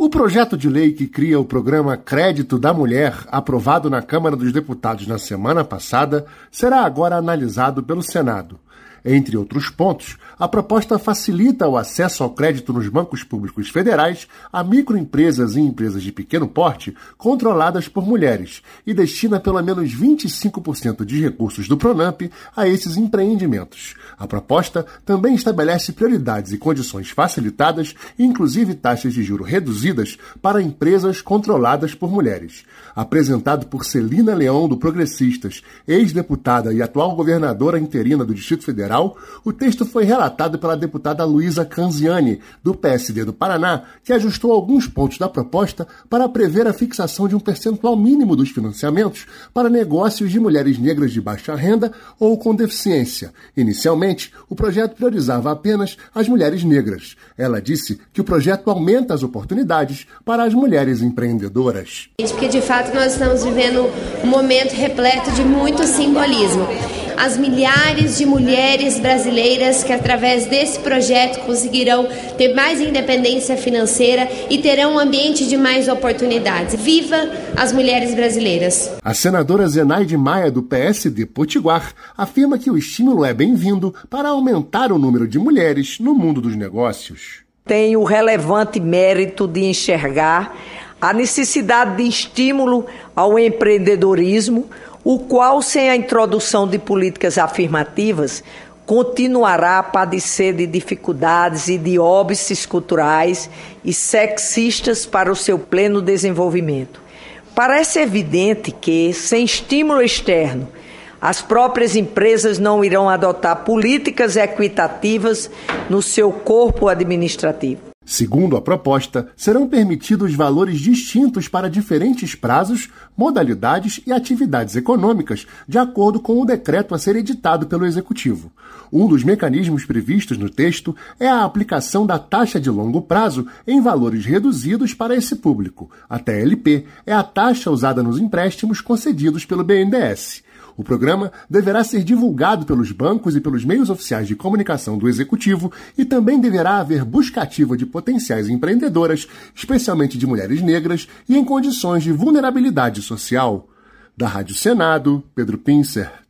O projeto de lei que cria o programa Crédito da Mulher, aprovado na Câmara dos Deputados na semana passada, será agora analisado pelo Senado. Entre outros pontos, a proposta facilita o acesso ao crédito nos bancos públicos federais a microempresas e empresas de pequeno porte controladas por mulheres e destina pelo menos 25% de recursos do Pronamp a esses empreendimentos. A proposta também estabelece prioridades e condições facilitadas, inclusive taxas de juros reduzidas para empresas controladas por mulheres. Apresentado por Celina Leão, do Progressistas, ex-deputada e atual governadora interina do Distrito Federal, o texto foi relatado pela deputada Luísa Canziani, do PSD do Paraná, que ajustou alguns pontos da proposta para prever a fixação de um percentual mínimo dos financiamentos para negócios de mulheres negras de baixa renda ou com deficiência. Inicialmente, o projeto priorizava apenas as mulheres negras. Ela disse que o projeto aumenta as oportunidades para as mulheres empreendedoras. Porque, de fato, nós estamos vivendo um momento repleto de muito simbolismo. As milhares de mulheres brasileiras que, através desse projeto, conseguirão ter mais independência financeira e terão um ambiente de mais oportunidades. Viva as mulheres brasileiras! A senadora Zenaide Maia, do PSD Potiguar, afirma que o estímulo é bem-vindo para aumentar o número de mulheres no mundo dos negócios. Tem o relevante mérito de enxergar a necessidade de estímulo ao empreendedorismo, o qual, sem a introdução de políticas afirmativas, continuará a padecer de dificuldades e de óbices culturais e sexistas para o seu pleno desenvolvimento. Parece evidente que, sem estímulo externo, as próprias empresas não irão adotar políticas equitativas no seu corpo administrativo. Segundo a proposta, serão permitidos valores distintos para diferentes prazos, modalidades e atividades econômicas, de acordo com o decreto a ser editado pelo Executivo. Um dos mecanismos previstos no texto é a aplicação da taxa de longo prazo em valores reduzidos para esse público. A TLP é a taxa usada nos empréstimos concedidos pelo BNDES. O programa deverá ser divulgado pelos bancos e pelos meios oficiais de comunicação do Executivo e também deverá haver busca ativa de potenciais empreendedoras, especialmente de mulheres negras e em condições de vulnerabilidade social. Da Rádio Senado, Pedro Pincer.